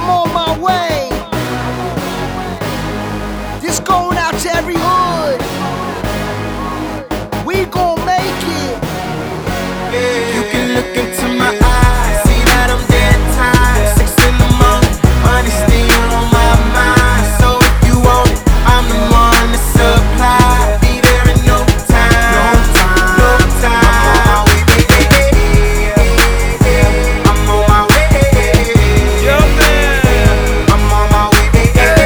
I'm on my way. This going out to every hood. We gon' make it. You can look into my eyes, see that I'm dead tired. 6 in the morning, money still on my mind. So if you want it, I'm the one to supply. Be there in no time, no time. I'm on my way. Yeah, man. I'm on my way.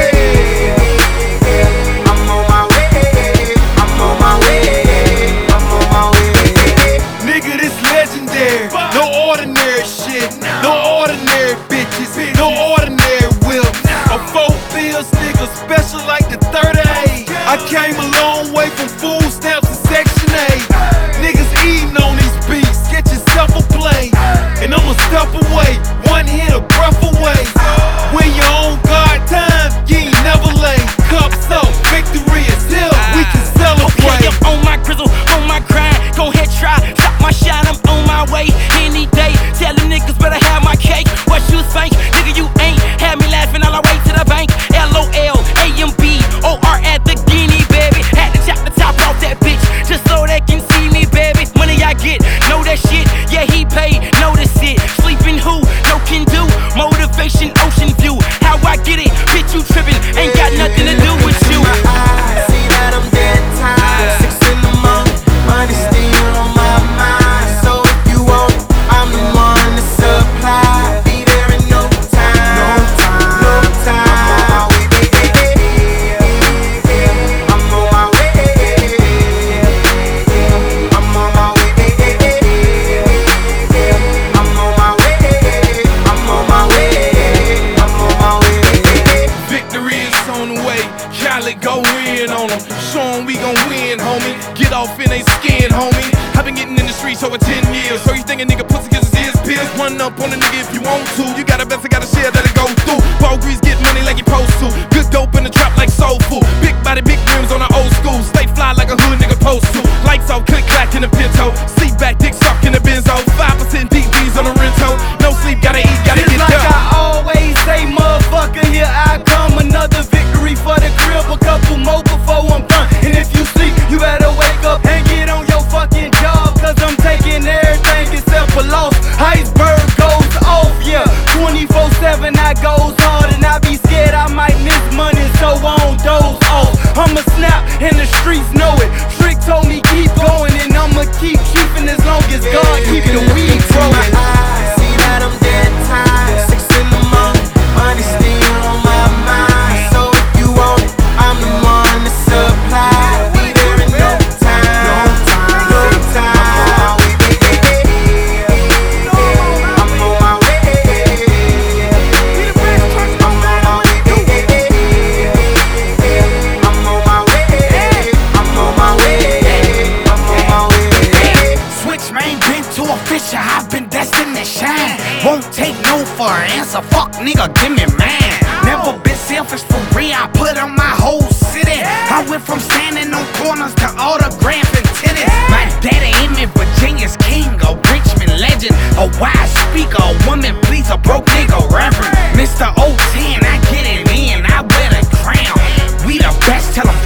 I'm on my way. I'm on my way. I'm on my way. Nigga, this legendary. No ordinary shit. No ordinary bitches. No ordinary whips. A 4-bills nigga special like the 30A. I came a long way from food stamps to Section 8. Niggas eating on these beats. Get yourself a plate. And I'ma step away. One hit, a breath away. When you're on guard time, you ain't never late. Cups up, victory is here. We can celebrate. Okay, I'm on my grizzle, on my grind. Go ahead, try, chop my shot, I'm on my way. Any day, tell the niggas better have my cake. What you think? Nigga, you ain't had me laughing all the way to the bank. LOL, AMB, OR at the Guinea, baby. Had to chop the top off that bitch, just so they can see me, baby. Money I get, know that shit. Yeah, he paid, notice it. Sleeping who? No can do. Motivation, ocean view. How I get it? Bitch, you tripping. Ain't got nothing to do with you. See that I'm dead tired. 6 in the morning, money still on my mind. So if you want it, I'm the one to supply. Be there in no time, no time. I'm on my way. I'm on my way. I'm on my way. I'm on my way. I'm on my way. Victory is on the way. Khaled go in on them. Show 'em we gon' win, homie. Get off in they skin, homie. I've been getting in the streets over 10 years. So you think a nigga pussy cause it's his pills? Run up on a nigga if you want to. You got a best, I got a share that it go through. Paul Grease get money like you supposed to. Good dope in the trap like soul food. Big body, big rims on the old school. Stay fly like a hood nigga supposed to. Lights off, click clack in the pinto. Seat back, dick suck in the benzo. 5% DBs on the rental. No sleep, gotta eat, gotta Just get like done. I always say, motherfucker, here I come. Another victory for the crib, a couple more before I'm done. And if you sleep, you better wake up and get on your fucking job. Cause I'm taking everything except for loss. Iceberg goes off, yeah. 24/7 I goes hard and I be scared I might miss money, so I don't doze off. I'ma snap and the streets know it. Trick told me keep going and I'ma keep keeping as long as God keep the weed growing. See that I'm dead tired. 6 in the morning, money still on my mind. So if you want it, I'm the one to supply. Be there in no time, no time. I'm on my way. I'm on my way. I'm on my way. I'm on my way. I'm on my way. Switch, man, been to a fisher, I've been destined to shine. Won't take no for an answer, fuck nigga, give me man. Never been selfish for real, I put on my whole city. I went from standing on corners to autographing tennis. My daddy in me, Virginia's king, a Richmond legend, a wise speaker, a woman please, a broke nigga reverend. Mr. 010, I get it in, I wear the crown. We the best, tell 'em